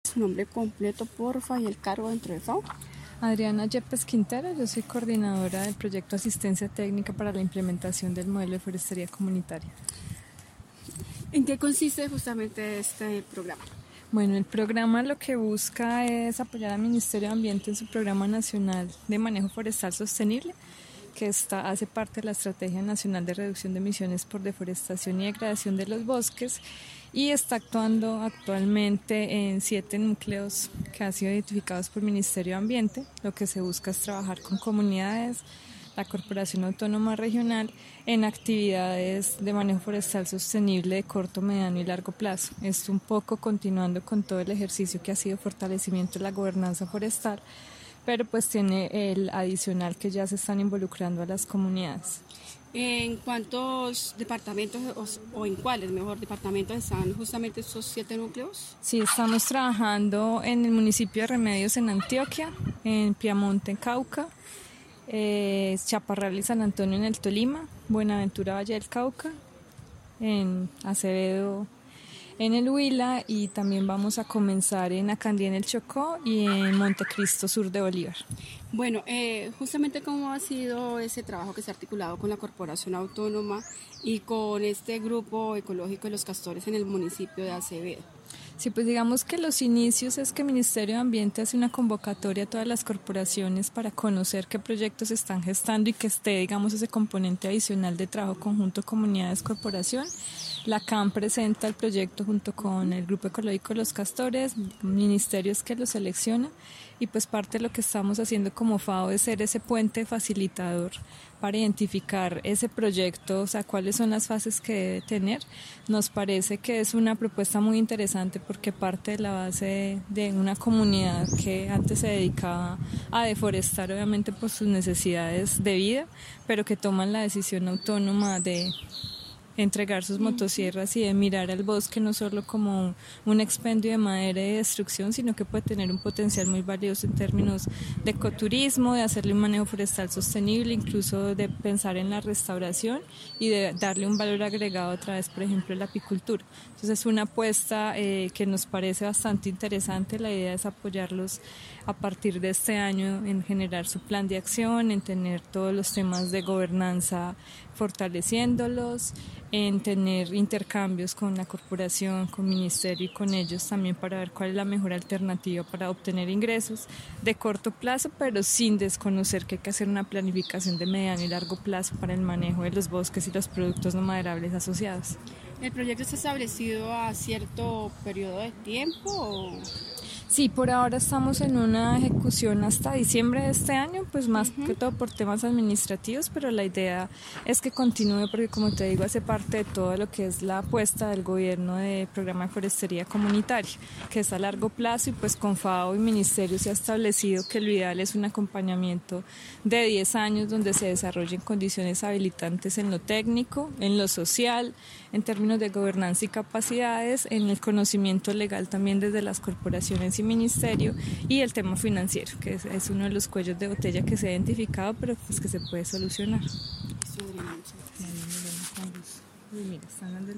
su nombre completo, porfa, y el cargo dentro de FAO. Adriana Yepes Quintero, yo soy coordinadora del proyecto Asistencia Técnica para la implementación del modelo de forestería comunitaria. ¿En qué consiste justamente este programa? Bueno, el programa lo que busca es apoyar al Ministerio de Ambiente en su Programa Nacional de Manejo Forestal Sostenible, que hace parte de la Estrategia Nacional de Reducción de Emisiones por Deforestación y Degradación de los Bosques, y está actuando actualmente en 7 núcleos que han sido identificados por el Ministerio de Ambiente. Lo que se busca es trabajar con comunidades, la Corporación Autónoma Regional, en actividades de manejo forestal sostenible de corto, mediano y largo plazo. Esto un poco continuando con todo el ejercicio que ha sido fortalecimiento de la gobernanza forestal, pero pues tiene el adicional que ya se están involucrando a las comunidades. ¿En cuántos departamentos o en cuáles, mejor, departamentos están justamente estos 7 núcleos? Sí, estamos trabajando en el municipio de Remedios en Antioquia, en Piamonte en Cauca, Chaparral y San Antonio en el Tolima, Buenaventura Valle del Cauca, en Acevedo en el Huila, y también vamos a comenzar en Acandía en el Chocó y en Montecristo sur de Bolívar. Bueno, justamente cómo ha sido ese trabajo que se ha articulado con la Corporación Autónoma y con este grupo ecológico de los castores en el municipio de Acevedo. Sí, pues digamos que los inicios es que el Ministerio de Ambiente hace una convocatoria a todas las corporaciones para conocer qué proyectos se están gestando y que esté, digamos, ese componente adicional de trabajo conjunto comunidades-corporación. La CAM presenta el proyecto junto con el Grupo Ecológico Los Castores, ministerios que lo seleccionan, y pues parte de lo que estamos haciendo como FAO es ser ese puente facilitador para identificar ese proyecto, o sea, cuáles son las fases que debe tener. Nos parece que es una propuesta muy interesante porque parte de la base de una comunidad que antes se dedicaba a deforestar, obviamente por sus necesidades de vida, pero que toman la decisión autónoma de entregar sus motosierras y de mirar al bosque no solo como un expendio de madera y de destrucción, sino que puede tener un potencial muy valioso en términos de ecoturismo, de hacerle un manejo forestal sostenible, incluso de pensar en la restauración y de darle un valor agregado a través, por ejemplo, de la apicultura. Entonces es una apuesta que nos parece bastante interesante. La idea es apoyarlos a partir de este año en generar su plan de acción, en tener todos los temas de gobernanza fortaleciéndolos, en tener intercambios con la corporación, con el ministerio y con ellos también para ver cuál es la mejor alternativa para obtener ingresos de corto plazo, pero sin desconocer que hay que hacer una planificación de mediano y largo plazo para el manejo de los bosques y los productos no maderables asociados. ¿El proyecto está establecido a cierto periodo de tiempo o...? Sí, por ahora estamos en una ejecución hasta diciembre de este año, pues más que todo por temas administrativos, pero la idea es que continúe porque, como te digo, hace parte de todo lo que es la apuesta del gobierno de programa de forestería comunitaria, que es a largo plazo, y pues con FAO y Ministerio se ha establecido que lo ideal es un acompañamiento de 10 años donde se desarrollen condiciones habilitantes en lo técnico, en lo social, en términos de gobernanza y capacidades, en el conocimiento legal también desde las corporaciones y ministerio, y el tema financiero, que es uno de los cuellos de botella que se ha identificado, pero pues que se puede solucionar.